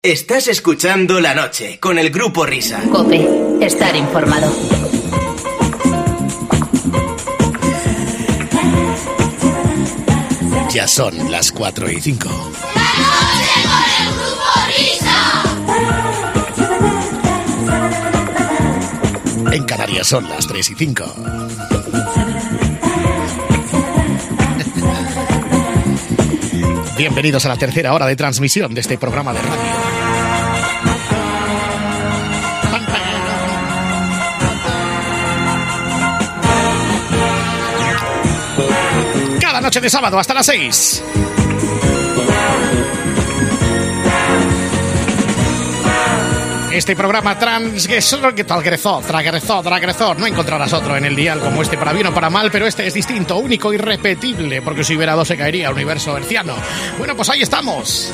Estás escuchando La Noche con el Grupo Risa. COPE. Estar informado. Ya son las 4:05. ¡La Noche con el Grupo Risa! En Canarias son las 3:05. Bienvenidos a la tercera hora de transmisión de este programa de radio. Cada noche de sábado hasta las 6. Este programa transgresor, no encontrarás otro en el dial como este, para bien o para mal, pero este es distinto, único, irrepetible, porque si hubiera dos se caería el universo herciano. Bueno, pues ahí estamos.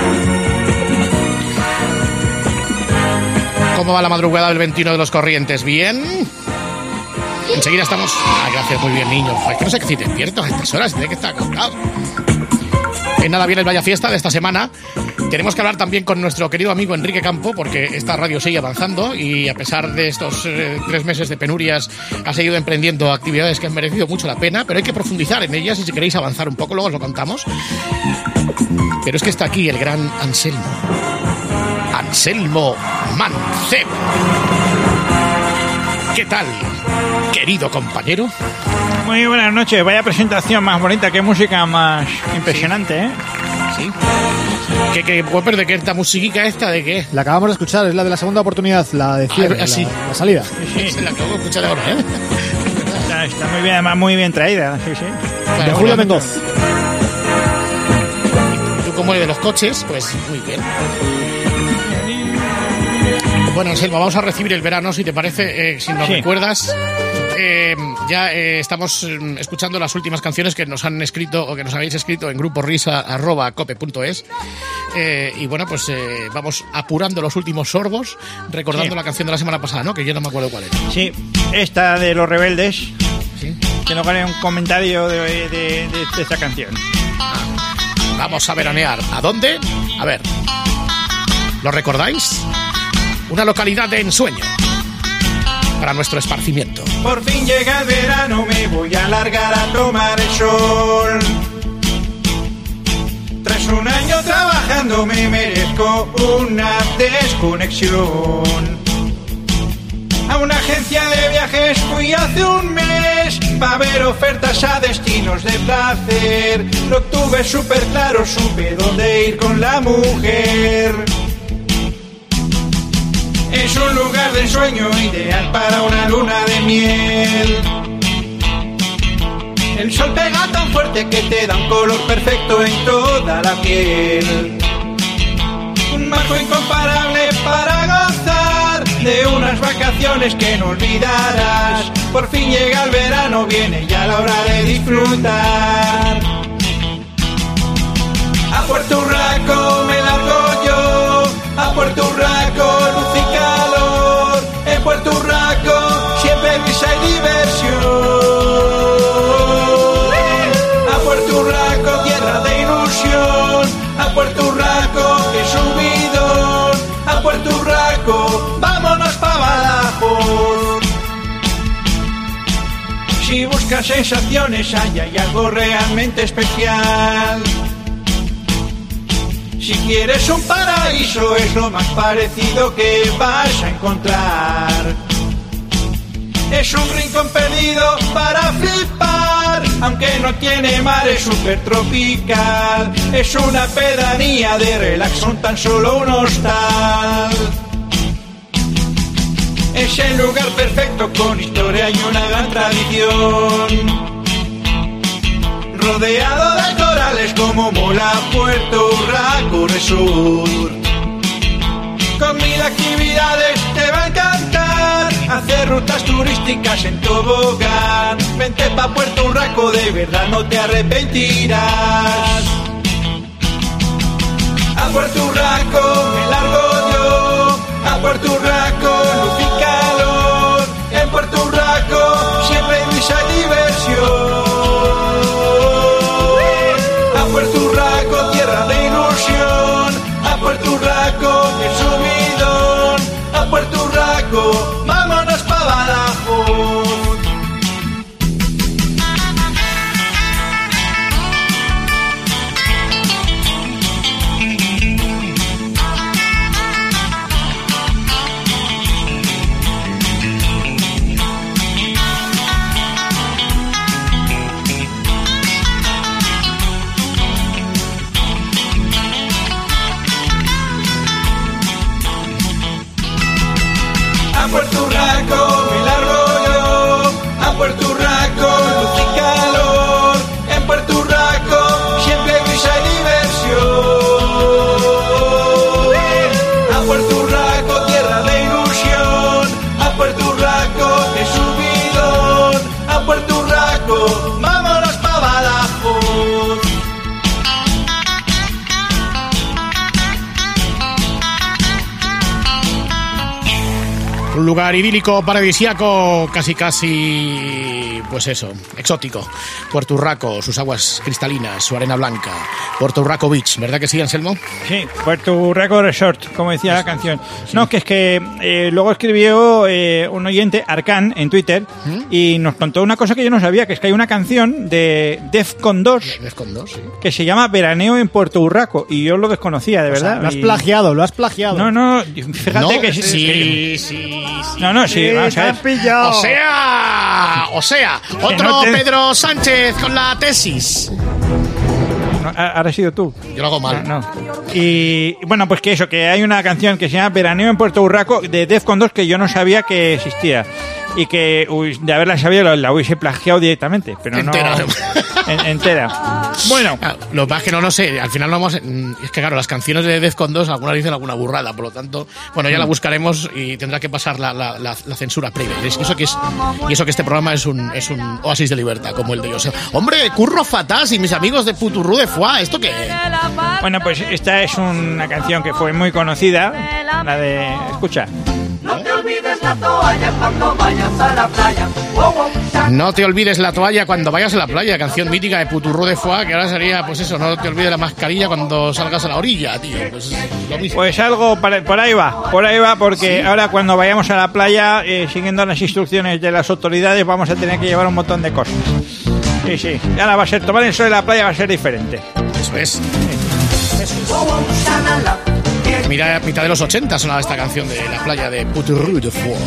¿Cómo va la madrugada del 21 de los Corrientes? ¿Bien? Enseguida estamos... Ah, gracias, muy bien, niño. Es que no sé qué si despierto a estas horas, tiene que estar cansado. En nada viene el Vaya Fiesta de esta semana. Tenemos que hablar también con nuestro querido amigo Enrique Campo, porque esta radio sigue avanzando y a pesar de estos 3 meses de penurias ha seguido emprendiendo actividades que han merecido mucho la pena, pero hay que profundizar en ellas y si queréis avanzar un poco luego os lo contamos. Pero es que está aquí el gran Anselmo Mancebo. ¿Qué tal, querido compañero? Muy buenas noches, vaya presentación más bonita, qué música más impresionante, ¿eh? Sí. ¿Qué Whopper, de qué esta musiquica esta? ¿De qué? La acabamos de escuchar, es la de la segunda oportunidad, la de cierre, sí. la salida. Sí, sí. La acabo de escuchar ahora, ¿eh? Está muy bien, además muy bien traída, sí, sí. De Julio Mendoz. Tú como eres de los coches, pues muy bien. Bueno, Anselmo, vamos a recibir el verano, si te parece, si nos recuerdas. Ya estamos escuchando las últimas canciones que nos han escrito o que nos habéis escrito en gruporisa@cope.es y bueno, pues vamos apurando los últimos sorbos recordando la canción de la semana pasada, ¿no? Que yo no me acuerdo cuál era. Sí, esta de Los Rebeldes. ¿Sí? Que nos haga un comentario de esta canción. Vamos a veranear. ¿A dónde? A ver, ¿lo recordáis? Una localidad de ensueño para nuestro esparcimiento. Por fin llega el verano, me voy a largar a tomar el sol. Tras un año trabajando me merezco una desconexión. A una agencia de viajes fui hace un mes para ver ofertas a destinos de placer. Lo tuve súper claro, supe dónde ir con la mujer. Es un lugar de ensueño ideal para una luna de miel. El sol pega tan fuerte que te da un color perfecto en toda la piel. Un marco incomparable para gozar de unas vacaciones que no olvidarás. Por fin llega el verano, viene ya la hora de disfrutar. A Puerto Urraco me largo yo, a Puerto Urraco luz y calor. En Puerto Urraco siempre risa y diversión. A Puerto Urraco tierra de ilusión, a Puerto Urraco que subidón. A Puerto Urraco vámonos pa' Badajoz. Si buscas sensaciones ahí hay algo realmente especial. Si quieres un paraíso es lo más parecido que vas a encontrar. Es un rincón perdido para flipar, aunque no tiene mar, es súper tropical. Es una pedanía de relax, son tan solo un hostal. Es el lugar perfecto con historia y una gran tradición. Rodeado de corales como mola Puerto Urraco Resort. Con 1000 actividades te va a encantar hacer rutas turísticas en tobogán. Vente pa' Puerto Urraco, de verdad no te arrepentirás. A Puerto Urraco me largo yo, a Puerto Urraco luz y calor. En Puerto Urraco siempre hay risa y diversión. A Puerto Urraco tierra de ilusión, a Puerto Urraco Puerto Rico me largo yo, a Puerto Rico luz y calor, en Puerto Rico siempre hay brisa y diversión. A Puerto Rico tierra de ilusión, a Puerto Rico que subidón, a Puerto Rico vámonos pa' Badajoz. Un lugar idílico, paradisíaco, casi, pues eso, exótico. Puerto Rico, sus aguas cristalinas, su arena blanca. Puerto Rico Beach, ¿verdad que sí, Anselmo? Sí, Puerto Rico Resort, como decía la canción. Sí. No, que es que luego escribió un oyente, Arcan, en Twitter, y nos contó una cosa que yo no sabía, que es que hay una canción de Defcon 2, sí, que se llama Veraneo en Puerto Rico, y yo lo desconocía, de verdad. Lo has plagiado. No, fíjate no, que sí. No, sí, vamos a ver. Pillado. O sea, otro Pedro Sánchez con la tesis. No, ahora has sido tú. Yo lo hago mal. No. Y bueno, pues que hay una canción que se llama Veraneo en Puerto Rico de Defcon 2 que yo no sabía que existía. Y que de haberla sabido la hubiese plagiado directamente, pero entera. No entera. Bueno, lo que pasa es que no sé, al final no vamos. Es que claro, las canciones de Defcon 2 algunas dicen alguna burrada, por lo tanto, bueno, ya la buscaremos y tendrá que pasar la censura previa. Y eso que este programa es un oasis de libertad, como el de José. Hombre, Curro Fatás y mis amigos de Puturru de Foix, ¿esto qué? Bueno, pues esta es una canción que fue muy conocida, la de... Escucha. No te olvides la toalla cuando vayas a la playa. No te olvides la toalla cuando vayas a la playa, canción mítica de Puturru de Foix, que ahora sería, pues eso, no te olvides la mascarilla cuando salgas a la orilla, tío. Pues lo mismo. Pues algo por ahí va, porque ¿sí? Ahora cuando vayamos a la playa, siguiendo las instrucciones de las autoridades, vamos a tener que llevar un montón de cosas. Sí, ahora va a ser, tomar el sol de la playa va a ser diferente. Eso es. Mira, mitad de los 80 sonaba esta canción de la playa de Puturru de Foix.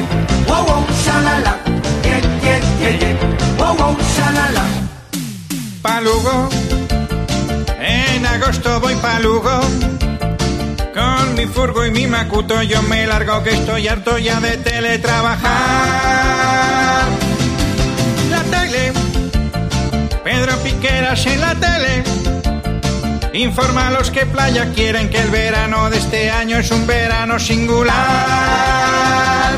Pa' Lugo, en agosto voy pa' Lugo, con mi furgo y mi macuto yo me largo que estoy harto ya de teletrabajar. La tele, Pedro Piqueras en la tele, informa a los que playa quieren que el verano de este año es un verano singular.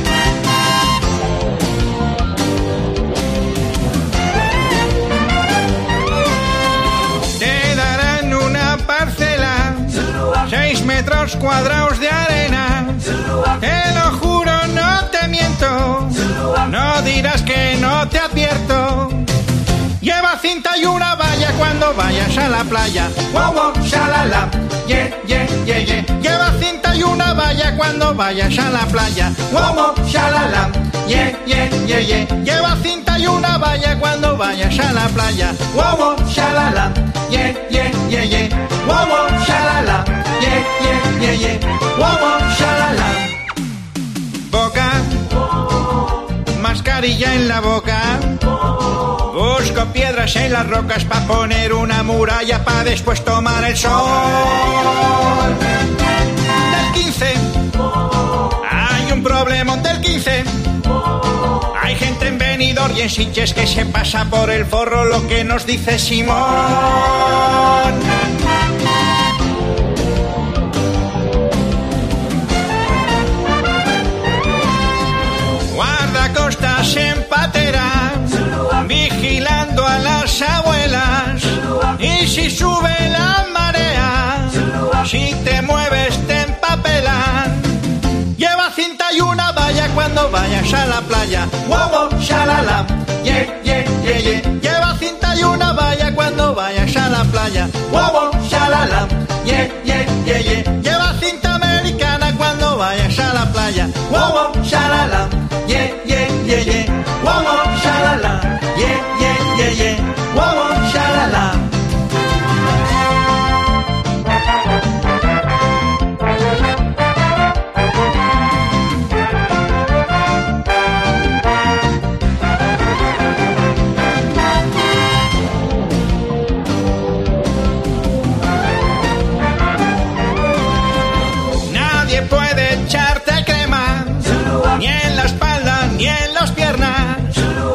Te darán una parcela, 6 metros cuadrados de arena. Te lo juro, no te miento, no dirás que no te advierto. Lleva cinta y una valla cuando vayas a la playa. Wow, wow, shalala, yeah, yeah, yeah, yeah. Lleva cinta y una valla cuando vayas a la playa. Wow, wow, shalala, yeah, yeah, yeah, yeah. Lleva cinta y una valla cuando vayas a la playa. Wow, wow, shalala, yeah, yeah, yeah, yeah. Wow, wow, shalala, yeah, yeah, yeah, yeah. Wow, wow, shalala. Boca, mascarilla en la boca. Busco piedras en las rocas pa' poner una muralla pa' después tomar el sol. Del 15 hay un problemón del 15. Hay gente en Benidorm y en Sitges que se pasa por el forro lo que nos dice Simón. Guardacostas en patera, vigilando a las abuelas. Y si sube la marea, si te mueves te empapelan. Lleva cinta y una valla cuando vayas a la playa. Wow, wow, shalala, yeah, yeah, yeah, yeah. Lleva cinta y una valla cuando vayas a la playa. Wow, wow, shalala, yeah, yeah, yeah, yeah. Lleva cinta americana cuando vayas a la playa. Wow, wow, shalala, yeah, yeah, yeah, yeah. Wow, wow, shalala, yeah, yeah, yeah, yeah. Wow, wow, shalala. Nadie puede echarte crema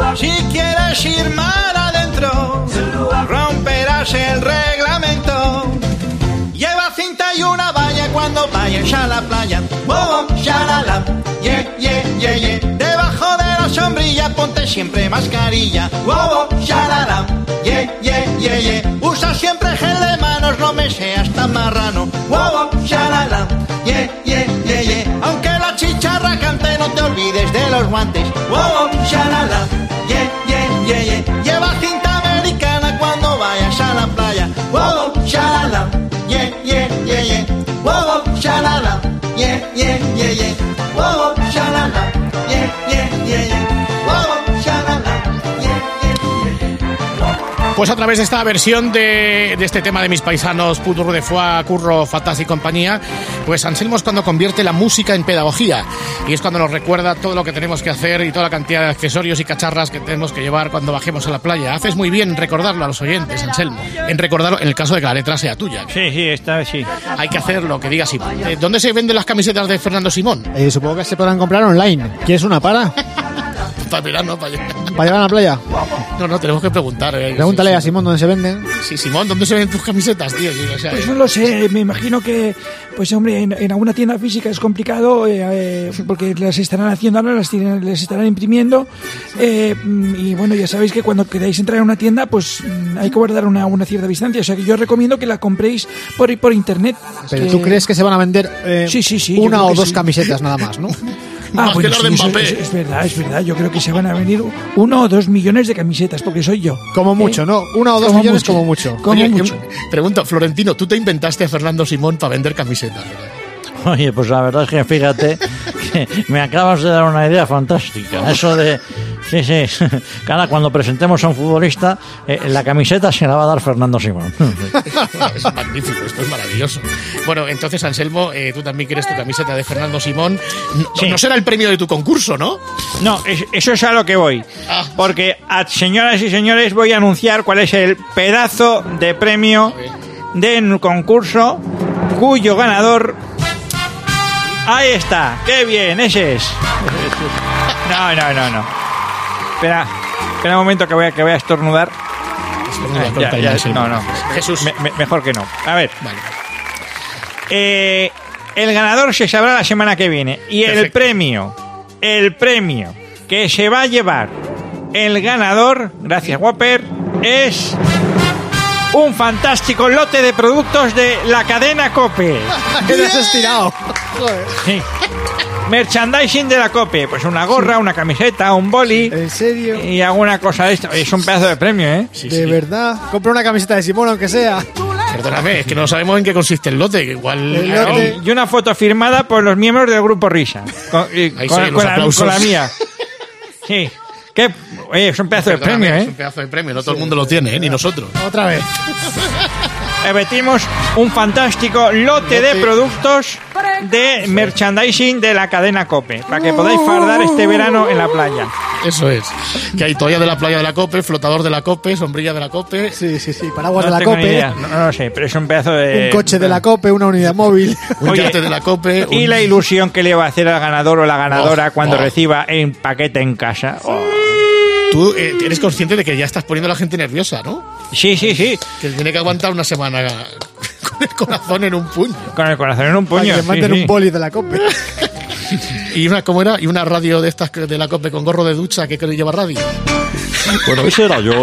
Si quieres ir mar adentro, romperás el reglamento. Lleva cinta y una valla cuando vayas a la playa. Wow, shalala, yeah, yeah, yeah, yeah. Debajo de la sombrilla ponte siempre mascarilla. Wow, shalala, yeah, yeah, yeah, yeah. Usa siempre gel de manos, no me seas tan marrano. Wow, shalala, yeah, yeah, yeah, yeah. Aunque la chicharra cante, no te olvides de los guantes. Wow, shalala, yeah, yeah, yeah, yeah. Lleva cinta americana cuando vayas a la playa. Wow, shalala, yeah, yeah, yeah, yeah. Wow, shalala, yeah, yeah, yeah, yeah. Wow, shalala, yeah, yeah, yeah, yeah. Wow, shalala, yeah, yeah, yeah, yeah. Pues a través de esta versión de este tema de mis paisanos, Putur de Foix, Curro, Fatás y compañía, pues Anselmo es cuando convierte la música en pedagogía. Y es cuando nos recuerda todo lo que tenemos que hacer y toda la cantidad de accesorios y cacharras que tenemos que llevar cuando bajemos a la playa. Haces muy bien recordarlo a los oyentes, Anselmo. En recordarlo en el caso de que la letra sea tuya. Sí, esta vez sí. Hay que hacer lo que diga Simón. ¿Dónde se venden las camisetas de Fernando Simón? Supongo que se podrán comprar online. ¿Quieres una para? Para verano, para allá. ¿Para llevar a la playa? No, tenemos que preguntar. Pregúntale a Simón dónde se venden. Sí, Simón, ¿dónde se venden tus camisetas, tío? Sí, o sea, pues no lo sé, me imagino que, pues hombre, en alguna tienda física es complicado porque las estarán haciendo ahora, las estarán imprimiendo y bueno, ya sabéis que cuando queráis entrar en una tienda, pues hay que guardar una cierta distancia, o sea que yo recomiendo que la compréis por internet. Pero ¿tú crees que se van a vender sí, una o dos camisetas nada más, no? Bueno, sí, es verdad. Yo creo que se van a venir 1 o 2 millones de camisetas, porque soy yo. Como mucho, ¿no? 1 o 2 millones como mucho. Pregunto, Florentino, ¿tú te inventaste a Fernando Simón para vender camisetas, verdad? Oye, pues la verdad es que fíjate que me acabas de dar una idea fantástica. Eso de... Sí. Cada cuando presentemos a un futbolista, la camiseta se la va a dar Fernando Simón. Es magnífico, esto es maravilloso. Bueno, entonces, Anselmo, tú también quieres tu camiseta de Fernando Simón. No será el premio de tu concurso, ¿no? No, eso es a lo que voy. Porque, señoras y señores, voy a anunciar cuál es el pedazo de premio del concurso cuyo ganador... Ahí está, qué bien, ese es. No. Espera un momento que voy a estornudar. No. Jesús. Mejor que no. A ver. Vale. El ganador se sabrá la semana que viene. Y perfecto. el premio que se va a llevar el ganador, gracias Whopper, es un fantástico lote de productos de la cadena COPE. ¿Qué te has estirado? Sí. Merchandising de la COPE, pues una gorra, una camiseta, un boli. ¿En serio? Y alguna cosa de esto. Es un pedazo de premio, ¿eh? De verdad. Compra una camiseta de Simón, aunque sea. Perdóname, es que no sabemos en qué consiste el lote, que igual... El lote. Y una foto firmada por los miembros del Grupo Risa. Con la mía. Sí. Oye, es un pedazo de premio, ¿eh? Es un pedazo de premio, no todo el mundo lo tiene, ¿eh? Ni nosotros. Otra vez. Repetimos, un fantástico lote de productos de merchandising de la cadena COPE, para que podáis fardar este verano en la playa. Eso es. Que hay toalla de la playa de la COPE, flotador de la COPE, sombrilla de la COPE. Sí. Paraguas de la COPE. No sé, pero es un pedazo de... Un coche de la COPE, una unidad móvil. Un yate de la COPE. Y la ilusión que le va a hacer al ganador o la ganadora cuando reciba el paquete en casa. Tú eres consciente de que ya estás poniendo a la gente nerviosa, ¿no? Sí. Que tiene que aguantar una semana con el corazón en un puño. Con el corazón en un puño. Para que manden un boli de la COPE. ¿Y cómo era? ¿Y una radio de estas de la COPE con gorro de ducha que lleva radio? Bueno, ese era yo.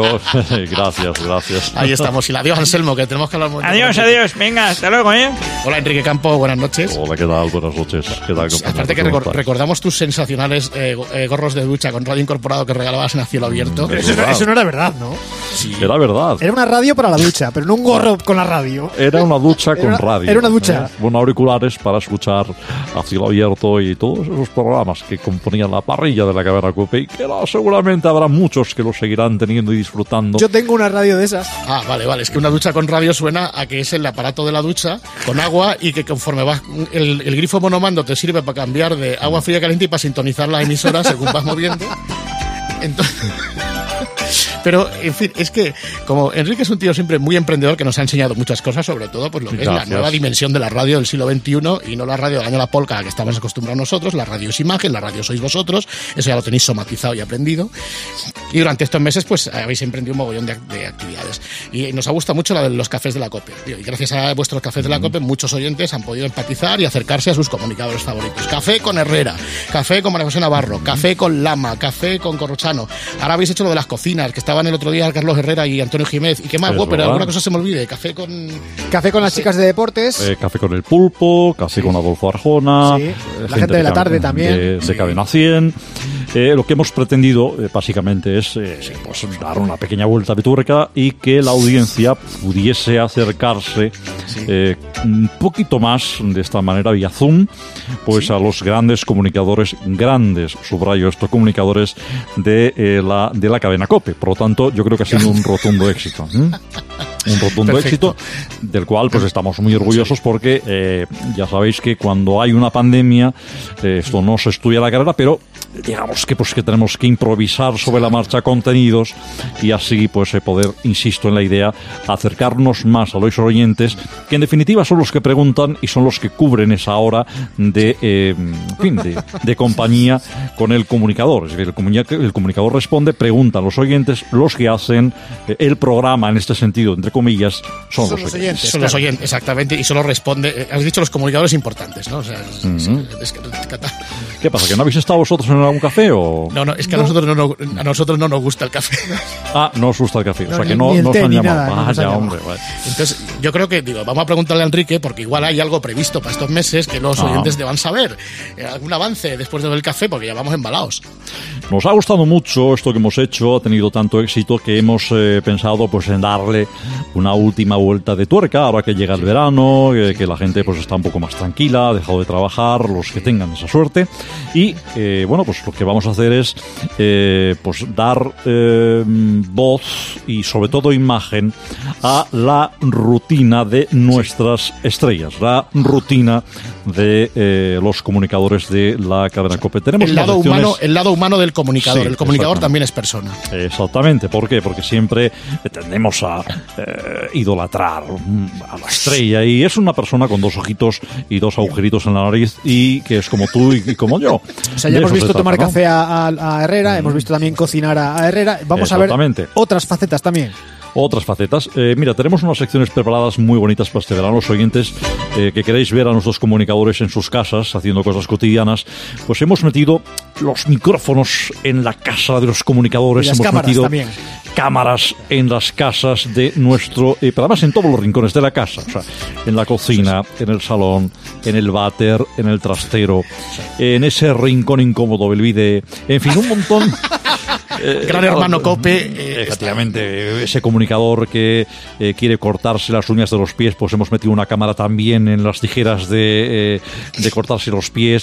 Gracias. Ahí estamos. Y adiós, Anselmo, que tenemos que hablar muy Adiós. Venga, hasta luego, ¿eh? Hola, Enrique Campo, buenas noches. Hola, ¿qué tal? Buenas noches. ¿Qué tal, compañero? Aparte que recordamos tus sensacionales gorros de ducha con radio incorporado que regalabas en A Cielo Abierto. Pero eso no era verdad, ¿no? Sí. Era verdad. Era una radio para la ducha, pero no un gorro con la radio. Era una ducha con radio. Era una ducha. Con auriculares para escuchar A Cielo Abierto y todos esos programas que componían la parrilla de la cadena COPE y que seguramente habrá muchos que lo seguirán teniendo y disfrutando. Yo tengo una radio de esas. Ah, vale. Es que una ducha con radio suena a que es el aparato de la ducha con agua y que conforme vas el grifo monomando te sirve para cambiar de agua fría a caliente y para sintonizar la emisora según vas moviendo. Pero, en fin, es que como Enrique es un tío siempre muy emprendedor que nos ha enseñado muchas cosas, sobre todo pues lo que es la nueva dimensión de la radio del siglo XXI y no la radio de año la polka a la que estamos acostumbrados nosotros. La radio es imagen, la radio sois vosotros, eso ya lo tenéis somatizado y aprendido. Y durante estos meses pues habéis emprendido un mogollón de actividades. Y nos ha gustado mucho la de los cafés de la COPE. Y gracias a vuestros cafés de la COPE muchos oyentes han podido empatizar y acercarse a sus comunicadores favoritos. Café con Herrera, café con María José Navarro, café con Lama, café con Corrochano. Ahora habéis hecho lo de las cocinas, que estaban el otro día Carlos Herrera y Antonio Jiménez. Y qué más, pero alguna cosa se me olvide. Café con las chicas de deportes. Café con el Pulpo, café con Adolfo Arjona. Sí. La gente de la tarde también. De Cadena 100. Lo que hemos pretendido básicamente es pues dar una pequeña vuelta de tuerca y que la audiencia pudiese acercarse un poquito más de esta manera vía Zoom pues a los grandes comunicadores, subrayo esto, comunicadores de la cadena COPE. Por lo tanto, yo creo que ha sido un rotundo éxito. Un rotundo éxito del cual pues estamos muy orgullosos porque ya sabéis que cuando hay una pandemia esto no se estudia la carrera, pero digamos que pues que tenemos que improvisar sobre la marcha contenidos y así pues poder, insisto en la idea, acercarnos más a los oyentes, que en definitiva son los que preguntan y son los que cubren esa hora de compañía con el comunicador. Es decir, el comunicador responde, preguntan los oyentes, los que hacen el programa en este sentido, entre comillas, son los oyentes. Son los oyentes, exactamente, y solo responde, has dicho los comunicadores importantes, ¿no? O sea, ¿Qué pasa? ¿Que no habéis estado vosotros en algún café o...? No, es que a nosotros no nos gusta el café. No os gusta el café, o sea que no os han llamado. Vaya, hombre. Entonces, yo creo que, vamos a preguntarle a Enrique, porque igual hay algo previsto para estos meses que los oyentes deban saber. ¿Algún avance después de ver el café? Porque ya vamos embalados. Nos ha gustado mucho esto que hemos hecho, ha tenido tanto éxito que hemos pensado pues en darle una última vuelta de tuerca, ahora que llega el verano, que la gente pues está un poco más tranquila, ha dejado de trabajar, los que tengan esa suerte. Y bueno, pues lo que vamos a hacer es pues dar voz y sobre todo imagen a la rutina de nuestras estrellas, la rutina de los comunicadores de la cadena COPE. Tenemos el lado humano del comunicador. Sí, el comunicador también es persona. Exactamente. ¿Por qué? Porque siempre tendemos a idolatrar a la estrella y es una persona con dos ojitos y dos agujeritos en la nariz y que es como tú y como yo. O sea, ya hemos visto tomar café a Herrera, hemos visto también cocinar a Herrera. Vamos a ver otras facetas también. Otras facetas. Mira, tenemos unas secciones preparadas muy bonitas para este verano. Los oyentes que queréis ver a nuestros comunicadores en sus casas haciendo cosas cotidianas, pues hemos metido los micrófonos en la casa de los comunicadores. Y las hemos metido también. Cámaras en las casas de nuestro... pero además en todos los rincones de la casa. O sea, en la cocina, en el salón, en el váter, en el trastero, en ese rincón incómodo del bidé. En fin, un montón... Gran hermano COPE. Efectivamente, ese comunicador que quiere cortarse las uñas de los pies, pues hemos metido una cámara también en las tijeras de cortarse los pies.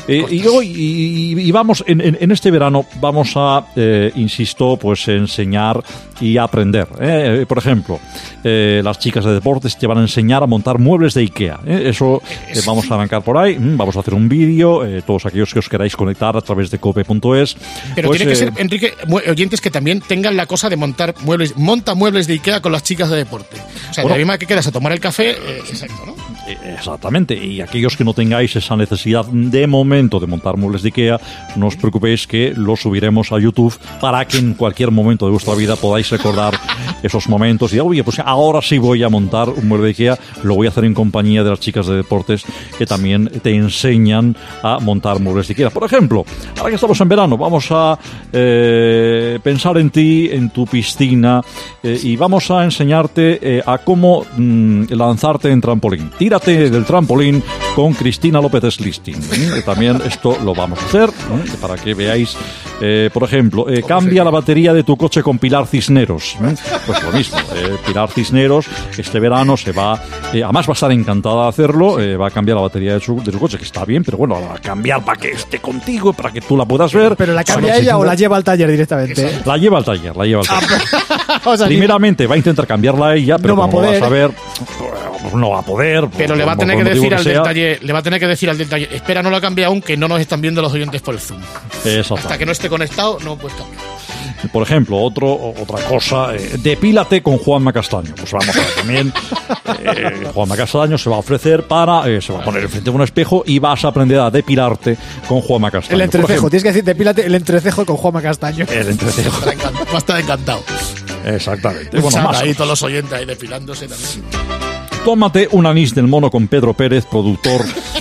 Y vamos, en este verano vamos a, insisto, pues enseñar y aprender. Por ejemplo, las chicas de deportes te van a enseñar a montar muebles de IKEA. Eso vamos a arrancar por ahí. Vamos a hacer un vídeo. Todos aquellos que os queráis conectar a través de cope.es. Pero pues, tiene que ser, Enrique, oyentes que también tengan la cosa de montar muebles, monta muebles de IKEA con las chicas de deporte. O sea, de la misma que quedas a tomar el café, exacto, ¿no? Exactamente, y aquellos que no tengáis esa necesidad de momento de montar muebles de IKEA, no os preocupéis que lo subiremos a YouTube para que en cualquier momento de vuestra vida podáis recordar esos momentos y oye, pues ahora sí voy a montar un mueble de IKEA, lo voy a hacer en compañía de las chicas de deportes que también te enseñan a montar muebles de IKEA. Por ejemplo, ahora que estamos en verano, vamos a pensar en ti, en tu piscina y vamos a enseñarte a cómo lanzarte en trampolín. Tírate del trampolín con Cristina López Slisting. También esto lo vamos a hacer para que veáis, por ejemplo, cambia la batería de tu coche con Pilar Cisneros. Pues lo mismo, Pilar Cisneros este verano se va, además va a estar encantada de hacerlo, va a cambiar la batería de su coche, que está bien, pero bueno, va a cambiar para que esté contigo, para que tú la puedas ver. ¿Pero la cambia ella o la lleva al taller directamente? La lleva al taller. O sea, primeramente va a intentar cambiarla ella, pero no va a poder. Vas a ver, no va a poder. Pero le va a tener que decir al del taller, espera, no lo cambia aún, que no nos están viendo los oyentes por el Zoom. Exacto. Hasta que no esté conectado, no puedes cambiar. Por ejemplo, otra cosa, depílate con Juanma Castaño. Pues vamos a ver, también Juanma Castaño se va a ofrecer se va a poner enfrente de un espejo y vas a aprender a depilarte con Juanma Castaño. El entrecejo, tienes que decir depílate el entrecejo con Juanma Castaño. El entrecejo. Va a estar encantado. Exactamente. Bueno, más ahí todos los oyentes ahí depilándose también. Tómate un anís del mono con Pedro Pérez, productor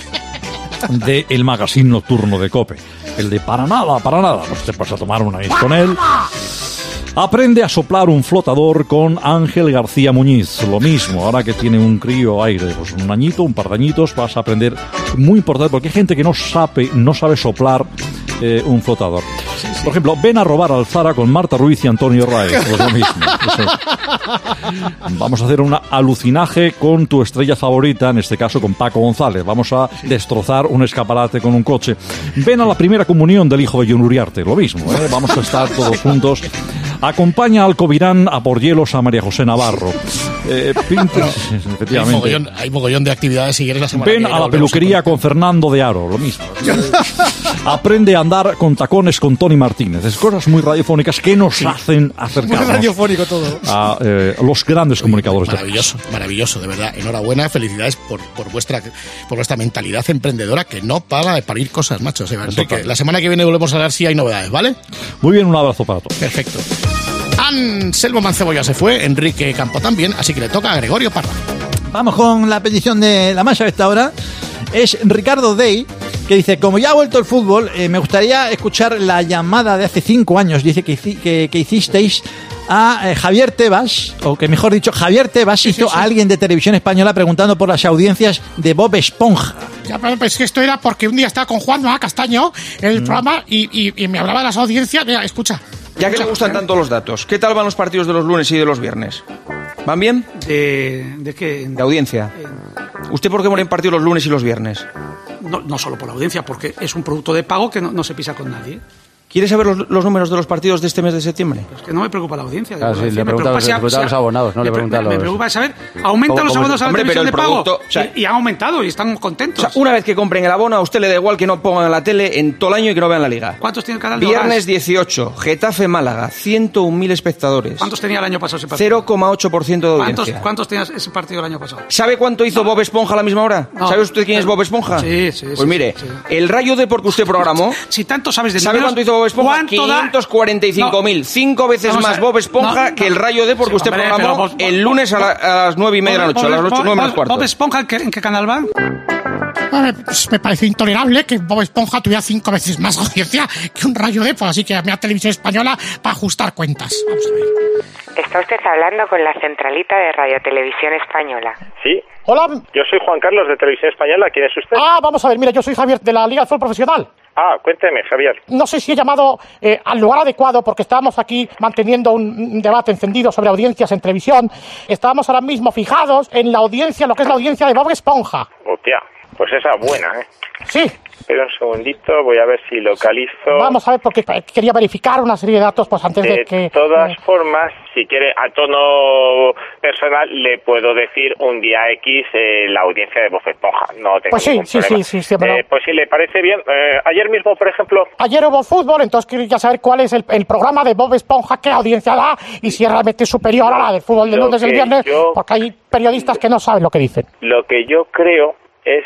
de El Magazín Nocturno de COPE. El de para nada, pues te vas a tomar un anís con él. Aprende a soplar un flotador con Ángel García Muñiz. Lo mismo, ahora que tiene un crío aire, pues un añito, un par de añitos, vas a aprender. Muy importante, porque hay gente que no sabe soplar un flotador. Por ejemplo, ven a robar al Zara con Marta Ruiz y Antonio Raez. Pues lo mismo. Vamos a hacer un alucinaje con tu estrella favorita, en este caso con Paco González. Vamos a destrozar un escaparate con un coche. Ven a la primera comunión del hijo de John Uriarte. Lo mismo, vamos a estar todos juntos. Acompaña al Covirán a por hielos a María José Navarro. Efectivamente. Hay mogollón de actividades si quieres la semana. Ven a la peluquería con Fernando de Aro, lo mismo. Aprende a andar con tacones con Tony Martínez. Es cosas muy radiofónicas que nos hacen acercarnos. Muy radiofónico todo. A los grandes comunicadores. Maravilloso, de verdad. Enhorabuena, felicidades por vuestra mentalidad emprendedora que no para de parir cosas, macho. Enrique, la semana que viene volvemos a hablar si hay novedades, ¿vale? Muy bien, un abrazo para todos. Perfecto. Anselmo Mancebo se fue, Enrique Campo también, así que le toca a Gregorio Parra. Vamos con la petición de la masa de esta hora. Es Ricardo Day, que dice: como ya ha vuelto el fútbol, me gustaría escuchar la llamada de hace 5 años, dice que hicisteis a Javier Tebas, o que mejor dicho, Javier Tebas hizo a alguien de Televisión Española preguntando por las audiencias de Bob Esponja. Ya, pues que esto era porque un día estaba con Juanma Castaño en el programa y me hablaba de las audiencias. Mira, escucha. Ya que le gustan tanto los datos, ¿qué tal van los partidos de los lunes y de los viernes? ¿Van bien? ¿De qué? De audiencia. ¿Usted por qué muere en partidos los lunes y los viernes? No solo por la audiencia, porque es un producto de pago que no se pisa con nadie. ¿Quiere saber los números de los partidos de este mes de septiembre? Es que no me preocupa la audiencia. Claro, sí, le pregunta a los abonados, no le pregunta a los... Me preocupa saber, ¿aumentan los abonos a la televisión de pago? O sea, y han aumentado y están contentos. O sea, una vez que compren el abono, a usted le da igual que no pongan la tele en todo el año y que no vean la Liga. ¿Cuántos tiene el canal de Viernes 18, Getafe Málaga, 101.000 espectadores. ¿Cuántos tenía el año pasado ese partido? 0,8% de audiencia. ¿Cuántos tenía ese partido el año pasado? ¿Sabe cuánto hizo Bob Esponja a la misma hora? No. ¿Sabe usted quién es Bob Esponja? Sí. Pues mire, el Rayo Depor que usted programó... Si tanto sabes de ¿sabe números, cuánto hizo Bob Esponja? 545.000. 5 veces más Bob Esponja que el Rayo Depor que usted programó el lunes a las 9:30 de la noche, a las 9 menos cuarto. ¿Bob Esponja en qué canal va? Pues me parece intolerable que Bob Esponja tuviera 5 veces más audiencia que un Rayo Depor, así que llamé a Televisión Española para ajustar cuentas. Vamos a ver. Está usted hablando con la centralita de Radio Televisión Española. Sí. Hola. Yo soy Juan Carlos de Televisión Española. ¿Quién es usted? Vamos a ver, mira, yo soy Javier de la Liga de Fútbol Profesional. Cuénteme, Javier. No sé si he llamado al lugar adecuado porque estábamos aquí manteniendo un debate encendido sobre audiencias en televisión. Estábamos ahora mismo fijados en la audiencia, lo que es la audiencia de Bob Esponja. Hostia, pues esa es buena, ¿eh? Sí. Espera un segundito, voy a ver si localizo... Vamos a ver, porque quería verificar una serie de datos pues antes de que... De todas formas, si quiere, a tono personal, le puedo decir un día X la audiencia de Bob Esponja. No tengo pues ningún problema. Sí, pero... Pues si le parece bien, ayer mismo, por ejemplo... Ayer hubo fútbol, entonces quería saber cuál es el programa de Bob Esponja, qué audiencia da, y si es realmente superior a la del fútbol de lunes y el viernes, porque hay periodistas que no saben lo que dicen. Lo que yo creo... es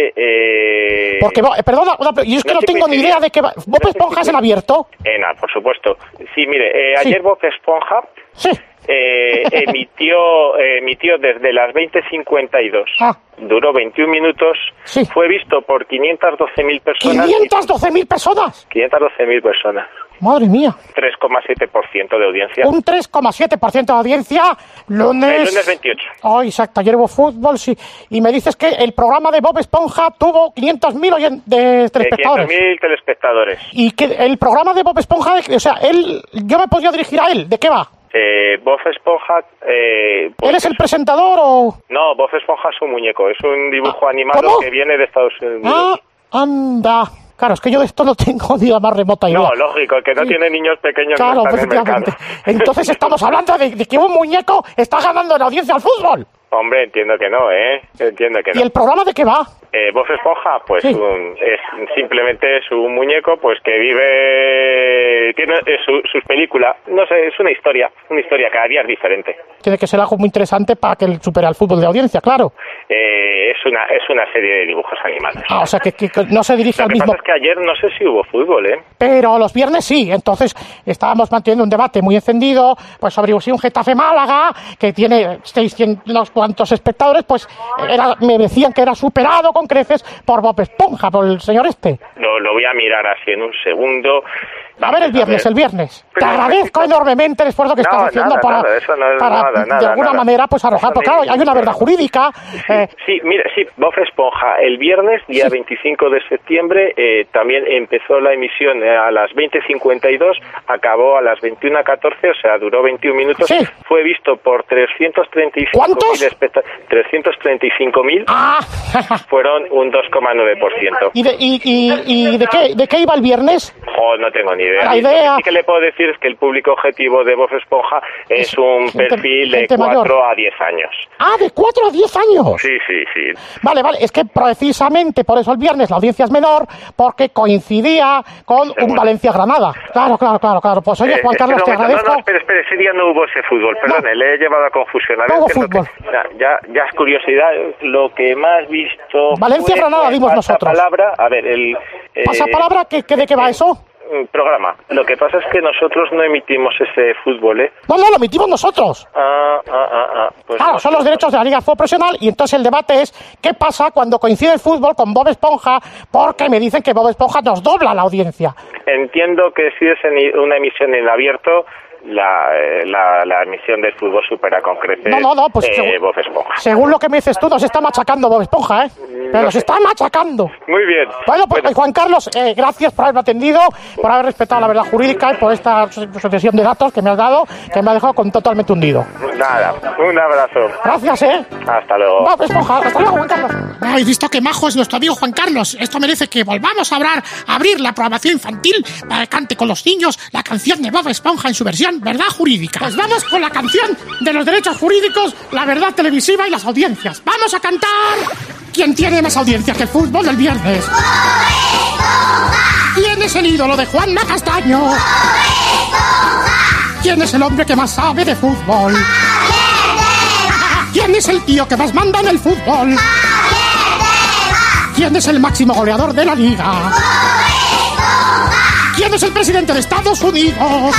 que... Porque, perdona, yo es que no tengo ni idea de que... ¿Bob Esponja es en abierto? No, por supuesto. Sí, mire, ayer Bob Esponja emitió desde las 20:52. Duró 21 minutos. Fue visto por 512.000 personas. ¿512.000 personas? 512.000 personas. Madre mía. 3,7% de audiencia. Un 3,7% de audiencia. Lunes... El lunes 28. Exacto, ayer hubo fútbol, sí. Y me dices que el programa de Bob Esponja tuvo 500.000 telespectadores. 500.000 telespectadores. Y que el programa de Bob Esponja, o sea, yo me podría dirigir a él. ¿De qué va? Bob Esponja... ¿Él es el presentador o...? No, Bob Esponja es un muñeco. Es un dibujo animado que viene de Estados Unidos. Anda... Claro, es que yo de esto no tengo ni la más remota idea. No, lógico, el que no tiene niños pequeños claro, no está en el mercado. Entonces estamos hablando de que un muñeco está ganando en audiencia al fútbol. Hombre, entiendo que no, Entiendo que no. ¿Y el programa de qué va? Bob Esponja, pues Sí. simplemente es un muñeco pues que vive, tiene sus películas, no sé, es una historia cada día es diferente. Tiene que ser algo muy interesante para que supere al fútbol de audiencia, claro. Es una serie de dibujos animados. O sea, que no se dirige al mismo... Lo que pasa es que ayer no sé si hubo fútbol, Pero los viernes sí, entonces estábamos manteniendo un debate muy encendido pues sobre si un Getafe Málaga, que tiene 600 cuantos espectadores, pues me decían que era superado con creces por Bob Esponja, por el señor este. Lo voy a mirar así en un segundo. A ver el viernes. Te agradezco enormemente el esfuerzo que estás haciendo para de alguna manera pues arrojar, porque claro, hay una verdad jurídica. Sí, mira, Bob Esponja, el viernes, día 25 de septiembre, también empezó la emisión a las 20:52, acabó a las 21:14, o sea, duró 21 minutos. Sí. Fue visto por 335.000 ¿Cuántos? 335.000. Fueron un 2,9%. ¿Y de qué iba el viernes? No tengo ni idea. La idea... Lo que sí que le puedo decir es que el público objetivo de Bob Esponja es un perfil de gente 4 mayor. a 10 años. Ah, ¿de 4 a 10 años? Sí. Vale, es que precisamente por eso el viernes la audiencia es menor, porque coincidía con un Valencia-Granada. Claro. Pues oye, Juan Carlos, te agradezco. No, espere, ese día no hubo ese fútbol, perdone, le he llevado a confusión. A ver, no hubo fútbol. Ya es curiosidad, lo que más visto... Valencia-Granada dimos nosotros. Pasapalabra, a ver, ¿Pasapalabra? ¿De qué va eso? Programa. Lo que pasa es que nosotros no emitimos ese fútbol, No, lo emitimos nosotros. Pues claro, son los derechos de la Liga de Fútbol Profesional y entonces el debate es ¿qué pasa cuando coincide el fútbol con Bob Esponja? Porque me dicen que Bob Esponja nos dobla la audiencia. Entiendo que si es una emisión en abierto, la emisión del fútbol supera con creces pues Bob Esponja. Según lo que me dices tú, nos está machacando Bob Esponja, Pero nos está machacando. Muy bien. Bueno, pues Juan Carlos, gracias por haberme atendido, por haber respetado la verdad jurídica y por esta sucesión de datos que me has dado, que me ha dejado totalmente hundido. Nada, un abrazo. Gracias, Hasta luego. Bob Esponja, hasta luego, Juan Carlos. ¿Habéis visto qué majo es nuestro amigo Juan Carlos? Esto merece que volvamos a abrir la programación infantil para que cante con los niños la canción de Bob Esponja en su versión verdad jurídica. Pues vamos con la canción de los derechos jurídicos, la verdad televisiva y las audiencias. ¡Vamos a cantar! ¿Quién tiene más audiencia que el fútbol del viernes? ¿Quién es el ídolo de Juanma Castaño? ¿Quién es el hombre que más sabe de fútbol? ¿Quién es el tío que más manda en el fútbol? ¿Quién es el máximo goleador de la liga? ¿Quién es el presidente de Estados Unidos?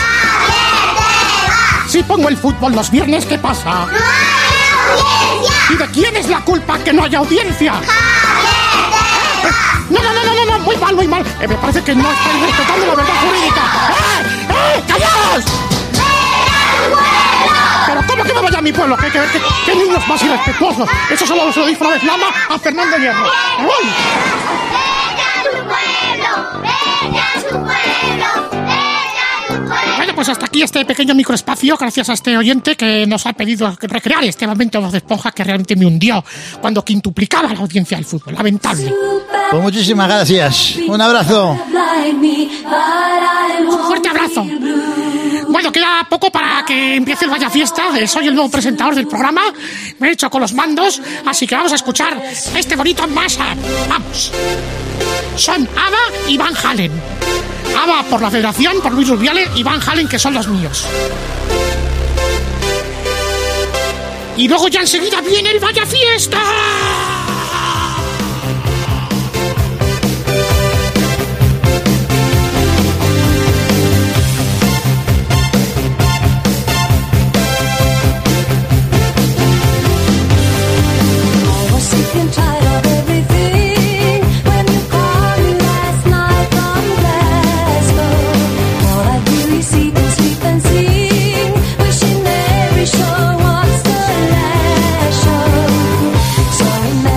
Si pongo el fútbol los viernes, ¿qué pasa? ¿Y de quién es la culpa que no haya audiencia? No, muy mal. Me parece que no estáis respetando la verdad jurídica. ¡Callaos! Pero ¿cómo que me vaya a mi pueblo? ¿Qué niños más irrespetuosos? Eso solo se lo dijo una vez Lama a Fernando Hierro. ¡Me voy! Bueno, pues hasta aquí este pequeño microespacio, gracias a este oyente que nos ha pedido recrear este momento de Bob Esponja que realmente me hundió cuando quintuplicaba la audiencia del fútbol. Lamentable. Pues muchísimas gracias. Un abrazo. Un fuerte abrazo. Bueno, queda poco para que empiece el Vaya Fiesta. Soy el nuevo presentador del programa. Me he hecho con los mandos, así que vamos a escuchar este bonito mashup. Vamos. Son ABBA y Van Halen. ABBA por la Federación, por Luis Rubiales, y Van Halen, que son los míos. Y luego ya enseguida viene el Vaya Fiesta. Wishing every show was the last show. So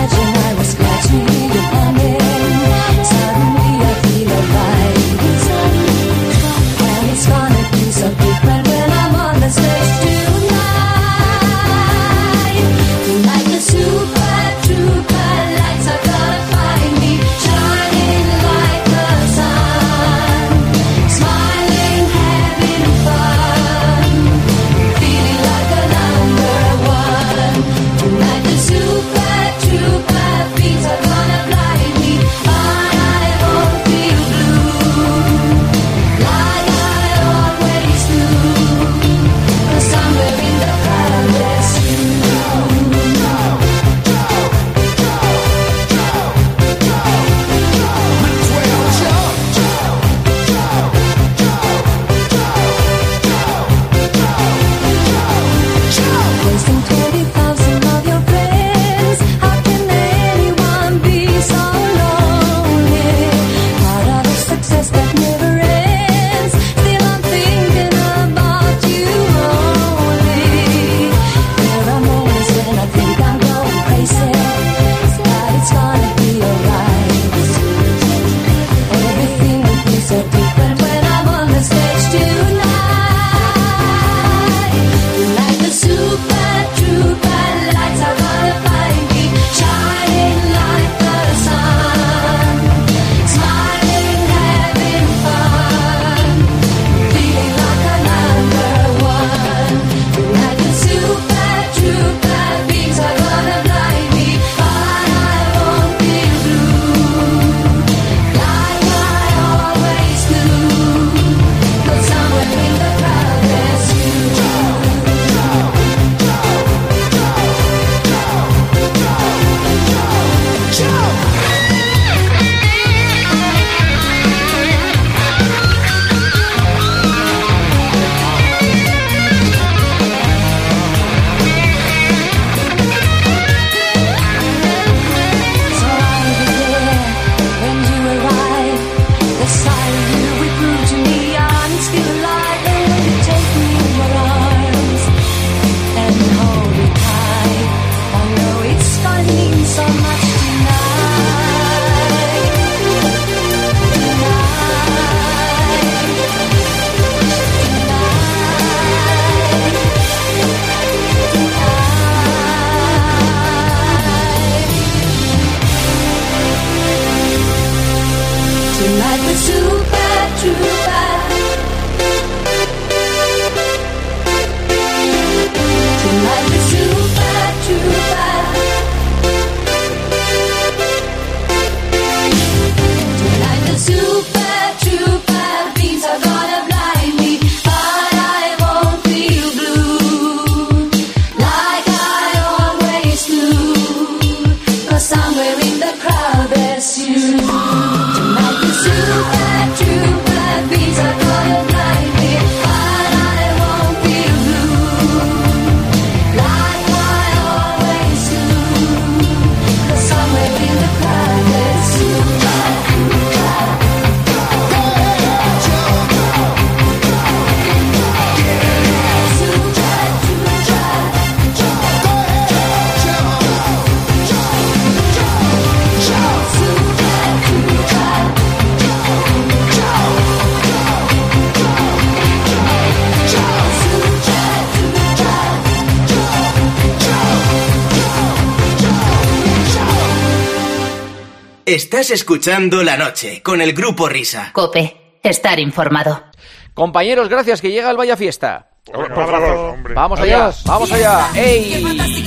Estás escuchando La Noche con el Grupo Risa. COPE. Estar informado. Compañeros, gracias, que llega el Vaya Fiesta. Por favor, hombre. Vamos allá, vamos allá. ¡Ey!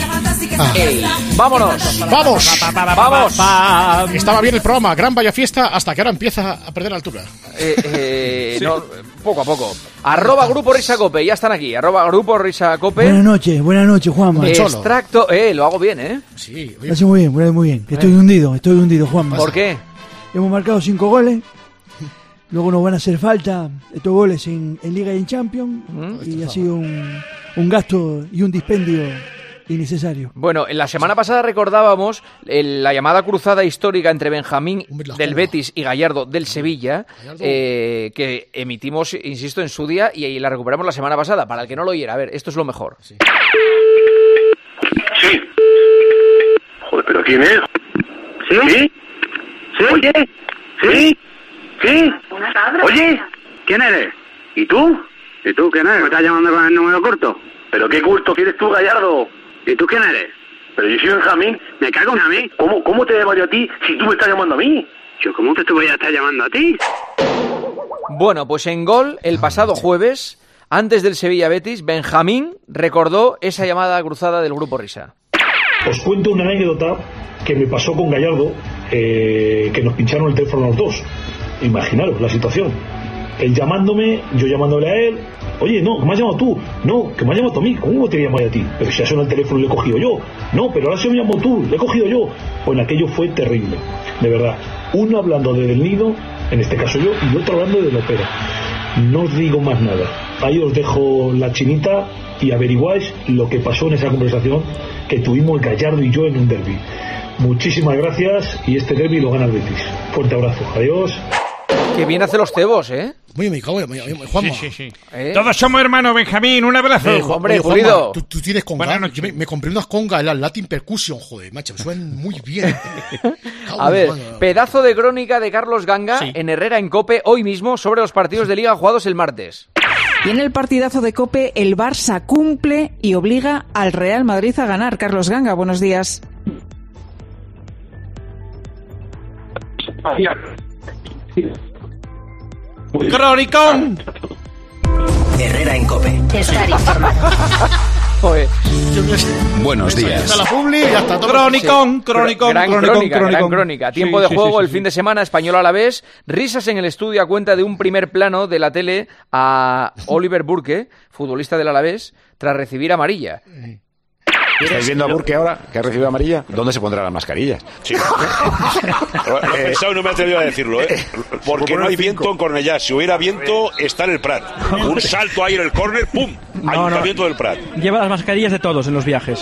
¡Ey! ¡Vámonos! ¡Vamos! ¡Vamos! Estaba bien el programa, gran Vaya Fiesta, hasta que ahora empieza a perder altura. Sí. No, poco a poco. @Grupo Risa Cope, ya están aquí. @Grupo Risa Cope. Buenas noches, Juanma. Extracto, lo hago bien, ¿eh? Sí. Lo hace muy bien. Estoy hundido, Juanma. ¿Por qué? Hemos marcado 5 goles. Luego nos van a hacer falta estos goles en Liga y en Champions. Y ha sido un gasto y un dispendio innecesario. Bueno, en la semana pasada recordábamos la llamada cruzada histórica entre Benjamín del Betis y Gallardo del Sevilla, que emitimos, insisto, en su día y la recuperamos la semana pasada. Para el que no lo oyera, a ver, esto es lo mejor. Sí. Joder, ¿pero quién es? ¿Sí? Oye, ¿sí? Oye, ¿quién eres? ¿Y tú? ¿Y tú quién eres? ¿Me estás llamando con el número corto? ¿Pero qué corto? ¿Quién eres tú, Gallardo? ¿Y tú quién eres? Pero yo soy Benjamín. ¿Me cago en a mí? ¿Cómo te llamo yo a ti si tú me estás llamando a mí? ¿Yo cómo te voy a estar llamando a ti? Bueno, pues en Gol, el pasado jueves, antes del Sevilla-Betis, Benjamín recordó esa llamada cruzada del Grupo Risa. Os cuento una anécdota que me pasó con Gallardo, que nos pincharon el teléfono los dos. Imaginaros la situación. Él llamándome, yo llamándole a él. Oye, no, que me has llamado tú. No, que me has llamado tú a mí. ¿Cómo te llamas a ti? Pero si ha sonado el teléfono y lo he cogido yo. No, pero ahora se me llamó tú, lo he cogido yo. Pues aquello fue terrible. De verdad. Uno hablando de Del Nido, en este caso yo, y otro hablando de la ópera. No os digo más nada. Ahí os dejo la chinita y averiguáis lo que pasó en esa conversación que tuvimos Gallardo y yo en un derbi. Muchísimas gracias y este derbi lo gana el Betis. Fuerte abrazo. Adiós. Que bien hace los cebos, ¿eh? Muy Juanma. Sí. Todos somos hermanos, Benjamín. Un abrazo. Hombre, Julido. Tú tienes conga. Yo me compré unas congas, la Latin Percussion, joder, macho. Me suenan muy bien. A ver, pedazo de crónica de Carlos Ganga en Herrera en COPE hoy mismo sobre los partidos de Liga jugados el martes. Y en el partidazo de COPE, el Barça cumple y obliga al Real Madrid a ganar. Carlos Ganga, buenos días. ¡Cronicón! Herrera en COPE. Estar informado. Buenos días. La publi y hasta todo. Gran crónica. Tiempo de juego el fin de semana, Español Alavés. Risas en el estudio a cuenta de un primer plano de la tele a Oliver Burke, futbolista del Alavés, tras recibir amarilla. ¿Estáis viendo a Burke ahora, que ha recibido amarilla? ¿Dónde se pondrá las mascarillas? Sí. Lo he pensado y no me he atrevido a decirlo, ¿eh? Porque no hay viento en Cornellá. Si hubiera viento, está en el Prat. Un salto ahí en el córner, ¡pum! Ayuntamiento del Prat. Lleva las mascarillas de todos en los viajes.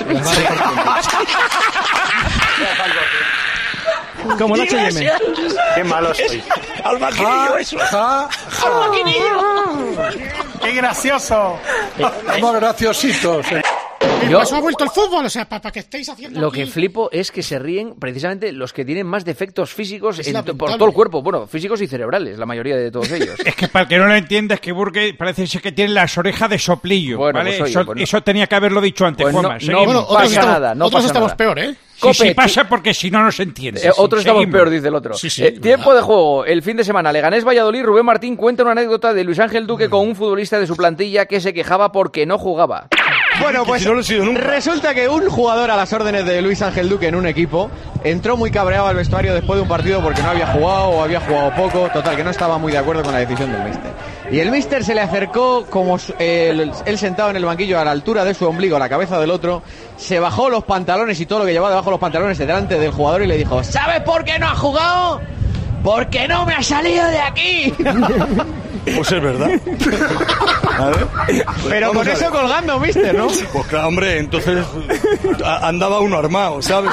Como el H&M. Qué malo soy. Al maquinillo eso. ¡Al maquinillo! ¡Qué gracioso! Somos graciositos. Pues ha vuelto el fútbol, o sea, para que estéis haciendo Lo aquí. que flipo es que se ríen precisamente los que tienen más defectos físicos por todo el cuerpo. Bueno, físicos y cerebrales, la mayoría de todos ellos. Es que para el que no lo entienda, es que Burke parece ser que tiene las orejas de soplillo. Bueno, ¿vale? pues oye, Eso tenía que haberlo dicho antes, Pues Juanma. no pasa nada, no Otros pasa estamos nada. peor, ¿eh? Sí, pasa porque si no se entiende. Otros estamos Seguimos. peor, dice el otro. Tiempo de juego. El fin de semana, Leganés Valladolid. Rubén Martín cuenta una anécdota de Luis Ángel Duque con un futbolista de su plantilla que se quejaba porque no jugaba. Bueno, pues resulta que un jugador a las órdenes de Luis Ángel Duque en un equipo entró muy cabreado al vestuario después de un partido porque no había jugado o había jugado poco. Total, que no estaba muy de acuerdo con la decisión del míster. Y el míster se le acercó como él sentado en el banquillo a la altura de su ombligo, a la cabeza del otro, se bajó los pantalones y todo lo que llevaba debajo de los pantalones delante del jugador y le dijo: ¿sabes por qué no ha jugado? Porque no me ha salido de aquí. Pues es verdad. A ver. Pero con eso colgando, mister, ¿no? Pues claro, hombre, entonces andaba uno armado, ¿sabes?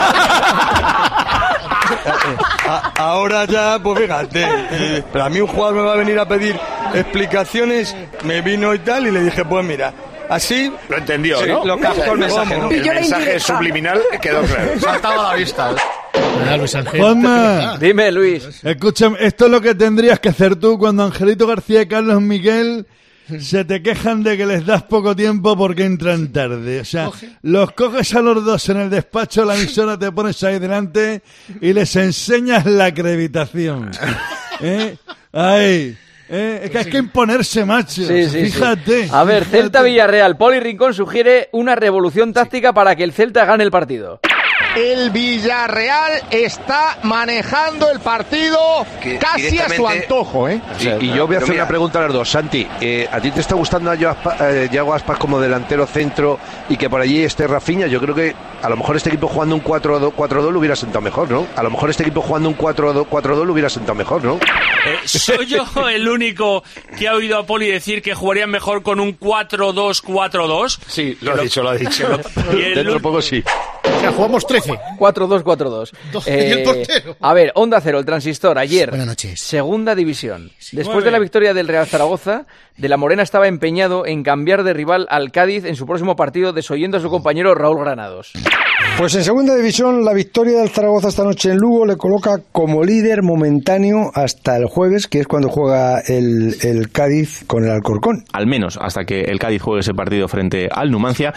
Ahora ya, pues fíjate, pero a mí un jugador me va a venir a pedir explicaciones, me vino y tal, y le dije, pues mira, así... Lo entendió, sí, ¿no? lo captó el mensaje, ¿no? El mensaje subliminal quedó claro. Saltaba a la vista. Luis Ángel. Juanma, dime, Luis. Escúchame, esto es lo que tendrías que hacer tú cuando Angelito García y Carlos Miguel se te quejan de que les das poco tiempo porque entran tarde. O sea, los coges a los dos en el despacho de la emisora, te pones ahí delante y les enseñas la acreditación. Ahí. Es que hay que imponerse, macho. Sí, fíjate. Sí. A ver, Celta Villarreal. Poli Rincón sugiere una revolución táctica para que el Celta gane el partido. El Villarreal está manejando el partido casi a su antojo, ¿eh? Y yo voy a hacer una pregunta a los dos. Santi, ¿a ti te está gustando a Yago Aspas como delantero centro y que por allí esté Rafinha? Yo creo que a lo mejor este equipo jugando un 4-2 lo hubiera sentado mejor, ¿no? A lo mejor este equipo jugando un 4-2 lo hubiera sentado mejor, ¿no? ¿Soy yo el único que ha oído a Poli decir que jugarían mejor con un 4-2-4-2? Sí, lo ha dicho. Dentro de poco sí. O sea, jugamos 13. 4-2-4-2. Y el portero. A ver, Onda Cero, el Transistor, ayer. Buenas noches. Segunda división. Después de la victoria del Real Zaragoza, De la Morena estaba empeñado en cambiar de rival al Cádiz en su próximo partido, desoyendo a su compañero Raúl Granados. Pues en segunda división, la victoria del Zaragoza esta noche en Lugo le coloca como líder momentáneo hasta el jueves, que es cuando juega el Cádiz con el Alcorcón. Al menos hasta que el Cádiz juegue ese partido frente al Numancia.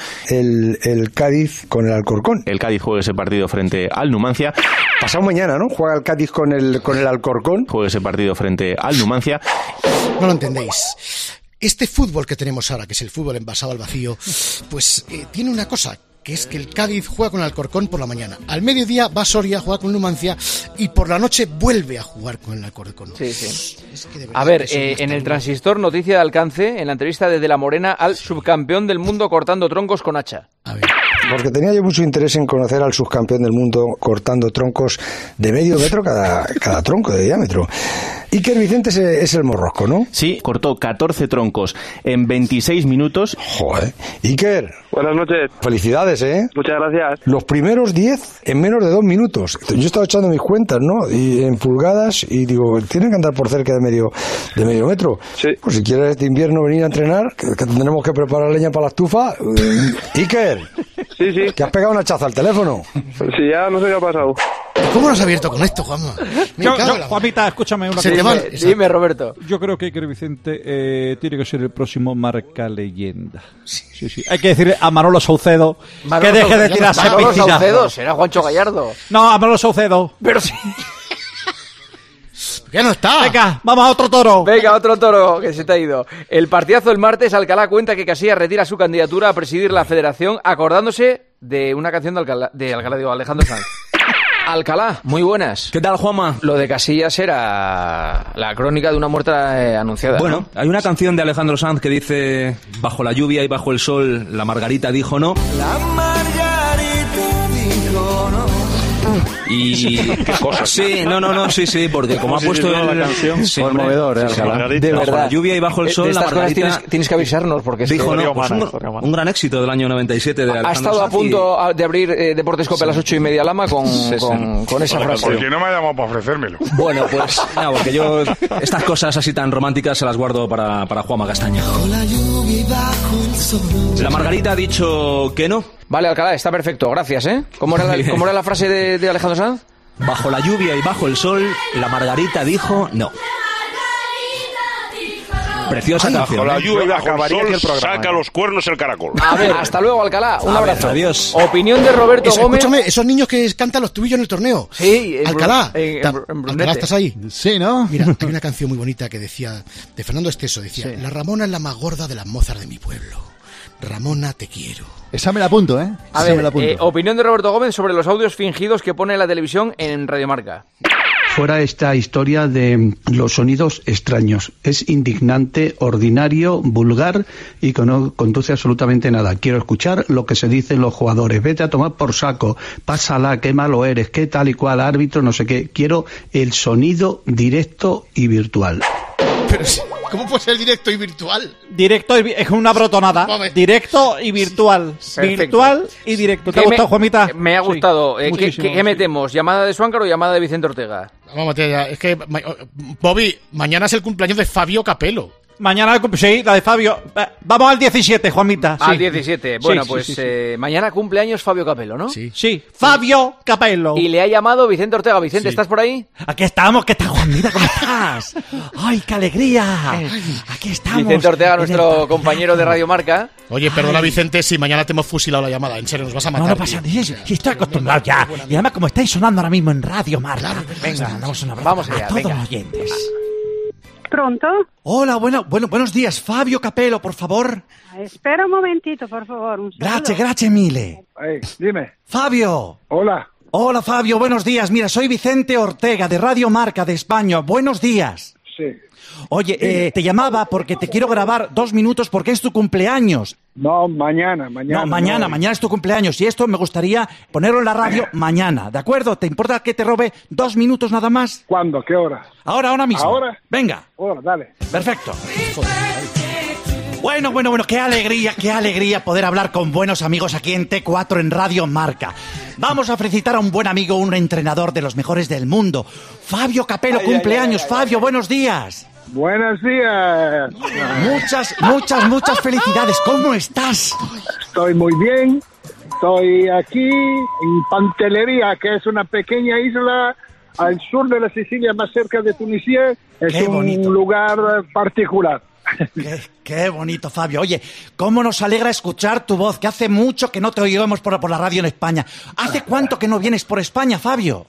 El Cádiz con el Alcorcón. El Cádiz juegue ese partido frente al Numancia. Pasado mañana, ¿no? Juega el Cádiz con el Alcorcón. Juegue ese partido frente al Numancia. No lo entendéis. Este fútbol que tenemos ahora, que es el fútbol envasado al vacío, pues tiene una cosa, que es que el Cádiz juega con el Alcorcón por la mañana. Al mediodía va Soria, juega con Numancia y por la noche vuelve a jugar con el Alcorcón. Sí, sí. Es que de verdad a ver, que en el Transistor, noticia de alcance, en la entrevista de la Morena al subcampeón del mundo cortando troncos con hacha. A ver. Porque tenía yo mucho interés en conocer al subcampeón del mundo cortando troncos de medio metro cada tronco de diámetro. Iker Vicente es el morrosco, ¿no? Sí, cortó 14 troncos en 26 minutos. Joder. Iker. Buenas noches. Felicidades, ¿eh? Muchas gracias. Los primeros 10 en menos de 2 minutos. Yo estaba echando mis cuentas, ¿no? Y en pulgadas, y digo, tienen que andar por cerca de medio metro. Sí. Pues si quieres este invierno venir a entrenar, que tendremos que preparar leña para la estufa. Iker. Sí, sí. ¿Que has pegado una chaza al teléfono? Sí, ya no sé qué ha pasado. ¿Cómo lo has abierto con esto, Juanma? Juanita, escúchame una cosa. Dime, Roberto. Yo creo que Iker Vicente tiene que ser el próximo marca leyenda. Sí. Hay que decirle a Manolo Saucedo que deje de tirarse a Manolo Saucedo, será Juancho Gallardo. No, a Manolo Saucedo. Pero sí. Ya no está. Venga, vamos a otro toro. Venga, otro toro que se te ha ido. El partidazo el martes, Alcalá cuenta que Casillas retira su candidatura a presidir la federación acordándose de una canción de Alejandro Sanz. Alcalá, muy buenas. ¿Qué tal, Juanma? Lo de Casillas era la crónica de una muerte anunciada. Bueno, ¿no? Hay una canción de Alejandro Sanz que dice: bajo la lluvia y bajo el sol, la Margarita dijo no. La Margarita dijo no. Y Qué cosas. sí, sí, porque como ha puesto la el canción. sí, Conmovedor, Alcalá. de Bajo verdad. la lluvia y bajo el sol, De la estas cosas Margarita tienes que avisarnos, porque es dijo que no, pues un gran éxito del año 97 de ha Alejandro estado a Sanz y- punto de abrir Deportes Cope a las 8:30 Lama con esa frase. Porque no me ha llamado para ofrecérmelo. Bueno, pues no, porque yo estas cosas así tan románticas se las guardo para Juanma Castaño. La Margarita ha dicho que no. Vale, Alcalá, está perfecto, gracias, ¿eh? ¿Cómo era la frase de Alejandro Sanz? Bajo la lluvia y bajo el sol, la Margarita dijo no. Preciosa canción. Bajo la lluvia y bajo Acabaría el aquí el sol, programa, saca los cuernos el caracol. A ver, hasta luego, Alcalá. Un abrazo. Adiós. Opinión de Roberto Gómez. Escúchame, esos niños que cantan los tubillos en el torneo. Sí, Alcalá. en Alcalá, Brunete. ¿estás ahí? Sí, ¿no? Mira, hay una canción muy bonita que decía, de Fernando Esteso, decía, la Ramona es la más gorda de las mozas de mi pueblo. Ramona, te quiero. Esa me la apunto, ¿eh? A Esa me ver, la apunto. opinión de Roberto Gómez sobre los audios fingidos que pone la televisión en Radiomarca. Fuera esta historia de los sonidos extraños. Es indignante, ordinario, vulgar y que no conduce absolutamente nada. Quiero escuchar lo que se dicen los jugadores. Vete a tomar por saco, pásala, qué malo eres, qué tal y cual, árbitro, no sé qué. Quiero el sonido directo y virtual. Pero, ¿cómo puede ser directo y virtual? Directo es una brotonada. Directo y virtual. Perfecto. Virtual y directo. ¿Te ha ¿Qué gustado, Juanmita? Me ha gustado. muchísimo, ¿Qué metemos? ¿Llamada de Suáncar o llamada de Vicente Ortega? Vamos a meter ya. Es que, Bobby, mañana es el cumpleaños de Fabio Capello. Mañana, sí, la de Fabio. Vamos al 17, Juanmita. Al sí. 17. Bueno, Sí, pues sí, sí. Mañana cumpleaños Fabio Capello, ¿no? Sí, Fabio Capello. Y le ha llamado Vicente Ortega. Vicente, ¿estás por ahí? Aquí estamos, ¿qué tal, Juanita? ¿Cómo estás? ¡Ay, qué alegría! Aquí estamos. Vicente Ortega, en nuestro el- compañero de Radio Marca. Oye, perdona, Vicente, si mañana te hemos fusilado la llamada. En serio, nos vas a matar. No pasa nada, si estoy acostumbrado ya. Y además, como estáis sonando ahora mismo en Radio Marca, venga, mandamos un abrazo Vamos allá, a todos venga. los oyentes. ¿Pronto? Hola, buenos días. Fabio Capello, por favor. Espera un momentito, por favor. Un saludo. Grazie mille. Dime. Fabio. Hola. Hola, Fabio, buenos días. Mira, soy Vicente Ortega, de Radio Marca de España. Buenos días. Sí. Oye, te llamaba porque te quiero grabar 2 minutos porque es tu cumpleaños. No, mañana. No, mañana es tu cumpleaños y esto me gustaría ponerlo en la radio mañana, ¿de acuerdo? ¿Te importa que te robe 2 minutos nada más? ¿Cuándo? ¿Qué hora? Ahora mismo. ¿Ahora? Venga. Ahora, dale. Perfecto. Bueno, qué alegría poder hablar con buenos amigos aquí en T4 en Radio Marca. Vamos a felicitar a un buen amigo, un entrenador de los mejores del mundo. Fabio Capello, cumpleaños. Fabio, buenos días. Buenos días. Muchas felicidades. ¿Cómo estás? Estoy muy bien. Estoy aquí en Pantelleria, que es una pequeña isla al sur de la Sicilia, más cerca de Tunisia. Es Qué un bonito. lugar particular. Qué bonito, Fabio. Oye, cómo nos alegra escuchar tu voz, que hace mucho que no te oímos por la radio en España. ¿Hace cuánto que no vienes por España, Fabio?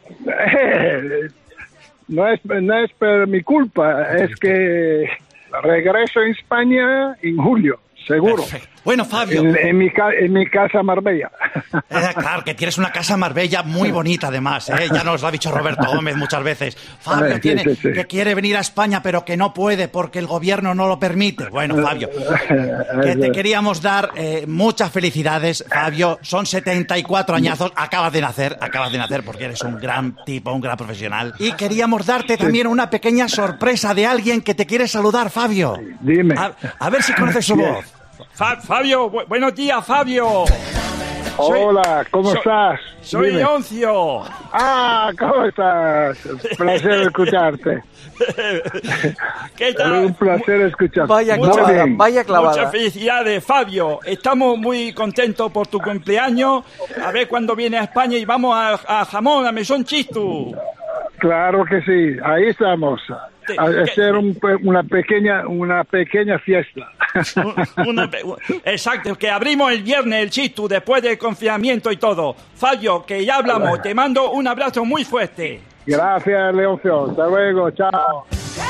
No es por mi culpa, es que regreso a España en julio, seguro. Bueno, Fabio. En mi casa Marbella. Claro, que tienes una casa en Marbella muy bonita, además. Ya nos lo ha dicho Roberto Gómez muchas veces. Fabio Sí, tiene sí. que quiere venir a España, pero que no puede porque el gobierno no lo permite. Bueno, Fabio, que te queríamos dar muchas felicidades, Fabio. Son 74 añazos. Acabas de nacer porque eres un gran tipo, un gran profesional. Y queríamos darte también una pequeña sorpresa de alguien que te quiere saludar, Fabio. Dime. A ver si conoces su voz. Fabio, buenos días, Fabio. Hola, ¿cómo estás? Soy Dime. Oncio. Ah, ¿cómo estás? Placer escucharte. ¿Qué tal? Un placer escucharte. Vaya Muy clavada, bien. vaya clavada. Muchas felicidades, Fabio. Estamos muy contentos por tu cumpleaños. A ver cuándo viene a España y vamos a Jamón, a Mesón Chistu. Claro que sí, ahí estamos. A hacer una pequeña fiesta. Exacto, que abrimos el viernes el Chistu después del confinamiento y todo. Fabio, que ya hablamos. Te mando un abrazo muy fuerte. Gracias, Leoncio. Hasta luego, chao.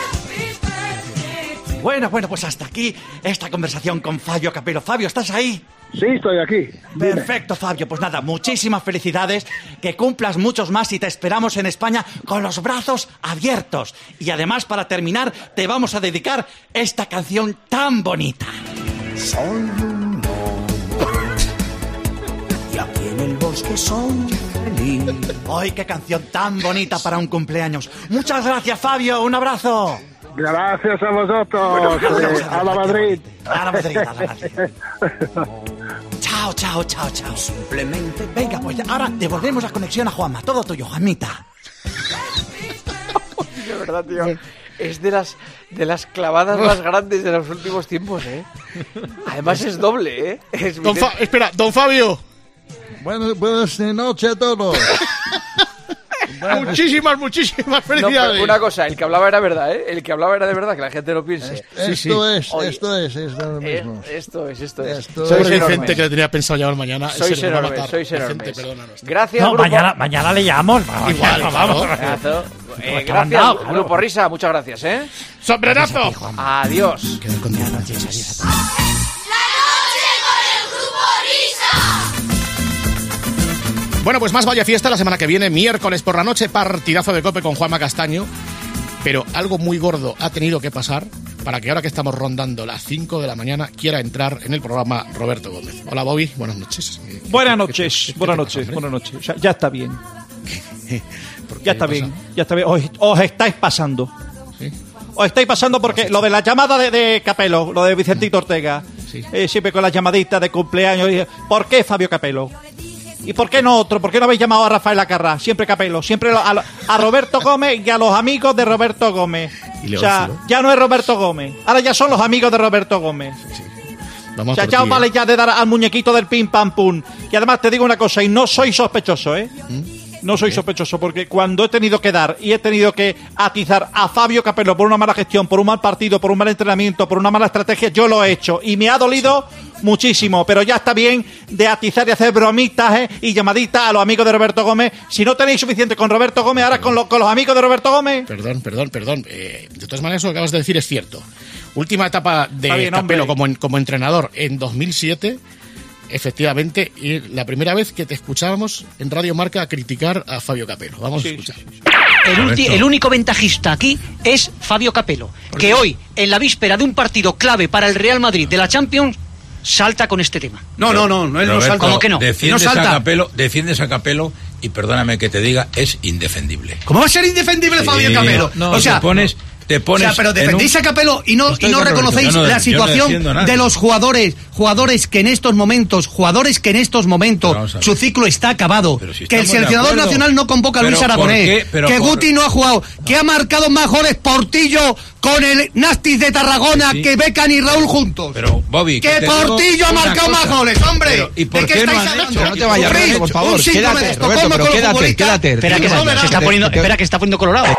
Bueno, pues hasta aquí esta conversación con Fabio Capello. Fabio, ¿estás ahí? Sí, estoy aquí. Dime. Perfecto, Fabio. Pues nada, muchísimas felicidades, que cumplas muchos más y te esperamos en España con los brazos abiertos. Y además, para terminar, te vamos a dedicar esta canción tan bonita. Soy un lobo y aquí en el bosque soy feliz. ¡Ay, qué canción tan bonita para un cumpleaños! Muchas gracias, Fabio. Un abrazo. Gracias a vosotros. A la Madrid. A la Madrid, a la Madrid. Chao, chao, chao, chao. Simplemente. Venga, pues ahora devolvemos la conexión a Juanma. Todo tuyo, Juanmita. De verdad, tío. Es de las clavadas más grandes de los últimos tiempos, ¿eh? Además es doble, ¿eh? Espera, don Fabio. Buenas noches a todos. Muchísimas felicidades. No, una cosa, el que hablaba era verdad, ¿eh? El que hablaba era de verdad, que la gente lo piense. Esto es lo mismo. Esto es. Sois Vicente, que le tenía pensado llamar mañana. Sois enormes. Vicente, perdónanos. Gracias, no, grupo. mañana le llamo. Igual, vamos. Gracias, Grupo Risa, muchas gracias, ¿eh? ¡Sombrerazo! Adiós. Bueno, pues más Vaya Fiesta la semana que viene, miércoles por la noche, partidazo de COPE con Juanma Castaño. Pero algo muy gordo ha tenido que pasar para que ahora que estamos rondando las 5 de la mañana quiera entrar en el programa Roberto Gómez. Hola, Bobby, buenas noches. Buenas noches. O sea, ya está bien. Ya está bien. Os estáis pasando. ¿Sí? Os estáis pasando porque lo de la llamada de Capello, lo de Vicentito Ortega, siempre con las llamaditas de cumpleaños. ¿Por qué Fabio Capello? ¿Y por qué no otro? ¿Por qué no habéis llamado a Rafael Acarrá? Siempre Capello, siempre a Roberto Gómez y a los amigos de Roberto Gómez. O sea, ya no es Roberto Gómez, ahora ya son los amigos de Roberto Gómez. Vamos, o sea, ya os vale ya de dar al muñequito del pim pam pum. Y además te digo una cosa, y no soy sospechoso, ¿eh? No soy sospechoso, porque cuando he tenido que dar y he tenido que atizar a Fabio Capello por una mala gestión, por un mal partido, por un mal entrenamiento, por una mala estrategia, yo lo he hecho. Y me ha dolido muchísimo, pero ya está bien de atizar y hacer bromitas y llamaditas a los amigos de Roberto Gómez. Si no tenéis suficiente con Roberto Gómez, ahora con los amigos de Roberto Gómez. Perdón. De todas maneras, lo que acabas de decir es cierto. Última etapa de Capello como entrenador en 2007... Efectivamente, y la primera vez que te escuchábamos en Radio Marca criticar a Fabio Capello. Vamos a escuchar. El único ventajista aquí es Fabio Capello, que hoy, en la víspera de un partido clave para el Real Madrid de la Champions, salta con este tema. No, él no salta. ¿Cómo que no? Defiendes a Capello y perdóname que te diga, es indefendible. ¿Cómo va a ser indefendible Fabio Capello? Te pones pero defendéis a Capello y no reconocéis la situación de los jugadores que en estos momentos su ciclo está acabado, que el seleccionador nacional no convoca a Luis Aragonés, que Guti no ha jugado, que ha marcado más goles Portillo con el Nastic de Tarragona que Beckham y Raúl juntos. Pero Bobby, que Portillo ha marcado más goles, hombre. ¿Y por qué no estáis han hablando? hecho? No te vayas, Roberto, por favor. Quédate, Roberto, pero quédate. Espera que está poniendo colorado.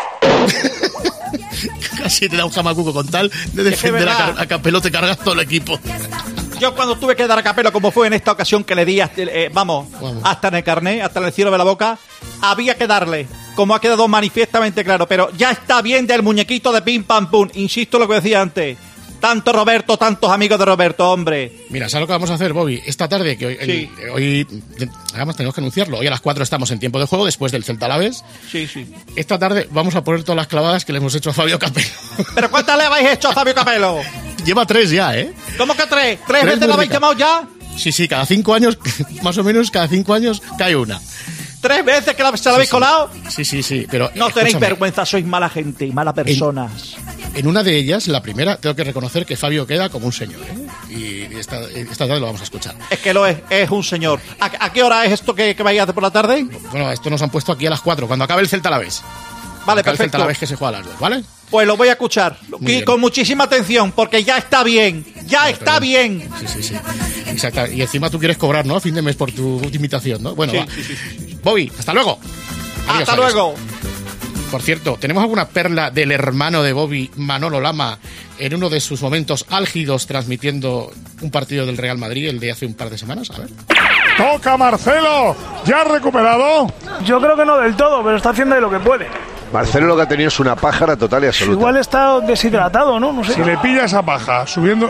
Casi te da un jamacuco con tal de defender a Capello, te cargas todo el equipo. Yo cuando tuve que dar a Capello, como fue en esta ocasión que le di hasta en el carnet, hasta en el cielo de la boca, había que darle, como ha quedado manifiestamente claro, pero ya está bien del muñequito de pim pam pum, insisto lo que decía antes. Tanto Roberto, tantos amigos de Roberto, hombre. Mira, ¿sabes lo que vamos a hacer, Bobby? Esta tarde, que hoy además tenemos que anunciarlo, hoy a las 4 estamos en tiempo de juego, después del Celta Alavés. Sí. Esta tarde vamos a poner todas las clavadas que le hemos hecho a Fabio Capello. ¿Pero cuántas le habéis hecho a Fabio Capello? Lleva 3 ya, ¿eh? ¿Cómo que 3? ¿3 veces lo habéis llamado ya? Sí, cada 5 años, más o menos cada 5 años cae una. 3 veces que se la habéis colado. Sí, pero no tenéis vergüenza, sois mala gente y malas personas. En una de ellas, la primera, tengo que reconocer que Fabio queda como un señor, ¿eh? Y esta tarde lo vamos a escuchar. Es que lo es un señor. ¿A qué hora es esto que vais a hacer por la tarde? Bueno, esto nos han puesto aquí a las 4, cuando acabe el Celta Alavés. Vale, perfecto. El Celta Alavés que se juega a las 2, ¿vale? Pues lo voy a escuchar y con muchísima atención, porque ya está bien. Está bien. Sí. Exacto. Y encima tú quieres cobrar, ¿no? A fin de mes por tu imitación, ¿no? Bueno, sí. Bobby, hasta luego. Hasta luego. Por cierto, ¿tenemos alguna perla del hermano de Bobby, Manolo Lama, en uno de sus momentos álgidos transmitiendo un partido del Real Madrid el de hace un par de semanas? A ver. Toca Marcelo, ¿ya ha recuperado? Yo creo que no del todo, pero está haciendo de lo que puede. Marcelo lo que ha tenido es una pájara total y absoluta. Igual está deshidratado, ¿no? No sé. Si le pilla esa paja, subiendo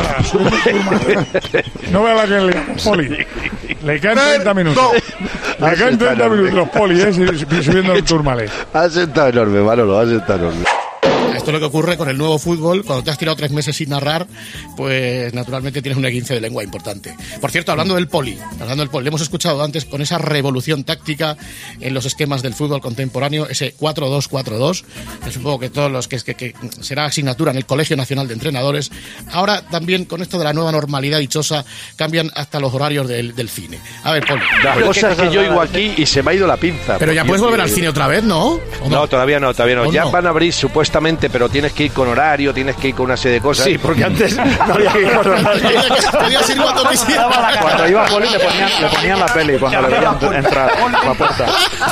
no vea la que le llamo, Poli. Le quedan 30 minutos. Le quedan 30 minutos, Poli, subiendo el Tourmalet. Ha sentado enorme, Manolo, ha sentado enorme. Esto es lo que ocurre con el nuevo fútbol. Cuando te has tirado 3 meses sin narrar, pues naturalmente tienes un esguince de lengua importante. Por cierto, hablando del poli, le hemos escuchado antes con esa revolución táctica en los esquemas del fútbol contemporáneo, ese 4-2-4-2, que supongo que todos los que será asignatura en el Colegio Nacional de Entrenadores. Ahora también con esto de la nueva normalidad dichosa cambian hasta los horarios del cine. A ver, Poli. La cosa es que yo oigo aquí y se me ha ido la pinza. Pero ya puedes volver al cine otra vez, ¿no? No, todavía no. Ya van a abrir supuestamente, pero tienes que ir con horario, tienes que ir con una serie de cosas. Sí, porque antes no había que ir con horario. Podías ir cuando quisieras. Cuando iba a Poli le ponían la peli cuando le veían entrar por la puerta.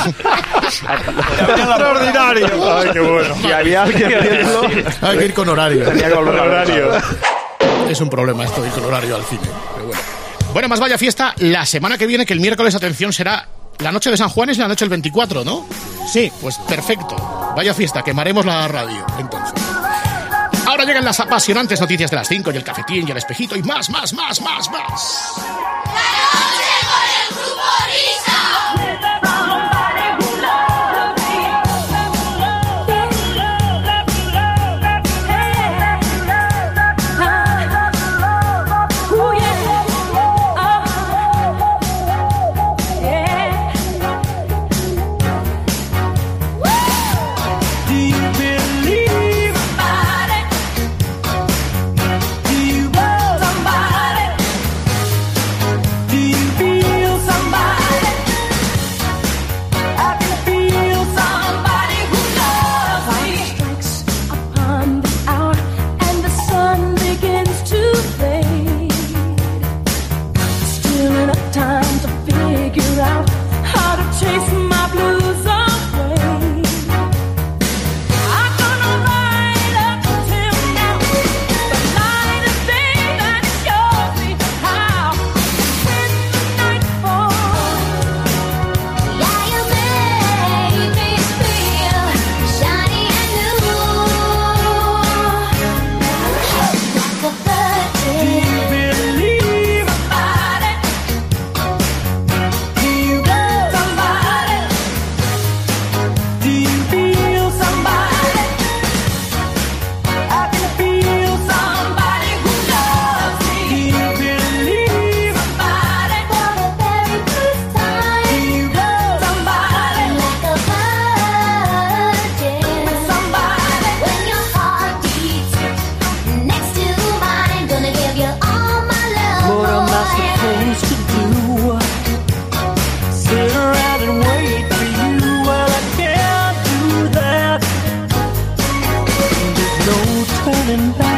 Extraordinario. Ay, qué bueno. Y había alguien viendo. Hay que ir con horario. Tenía que volver a horario. Es un problema esto de ir con horario al cine. Pero bueno. Bueno, más vaya fiesta la semana que viene, que el miércoles, atención, será la noche de San Juan, es la noche del 24, ¿no? Sí. Pues perfecto. Vaya fiesta, quemaremos la radio, entonces. Ahora llegan las apasionantes noticias de las 5 y el cafetín y el espejito y más. Turning back.